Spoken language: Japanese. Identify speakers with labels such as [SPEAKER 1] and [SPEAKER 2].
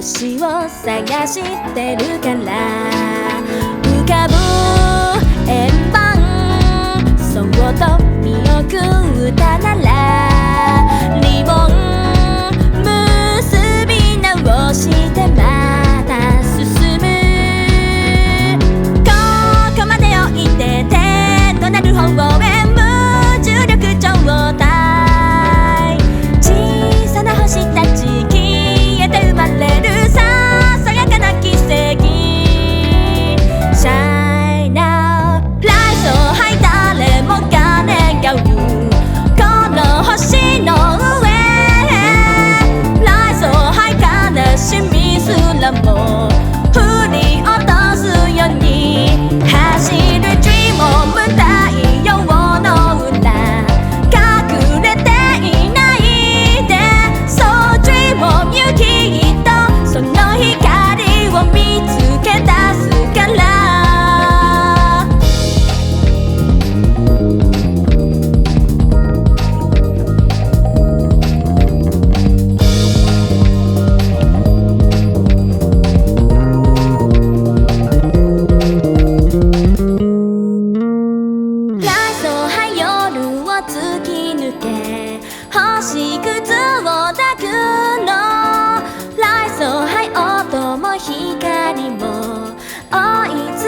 [SPEAKER 1] 星を探してるから浮かぶ円盤そっと見送ったならリボン結び直してまた進むここまで置いててとなる方へ無重力状態小さな星たち消えて生まれるささやかな奇跡 Shine now ライトを吐いた誰もが願うこの星の上ライトを吐いた悲しみすらも振り落とすように走る Dream of 太陽の裏隠れていないで So dream of you きっとその光を見つけ出すから突き抜け星屑を抱くのライトハイ音も光も追いつ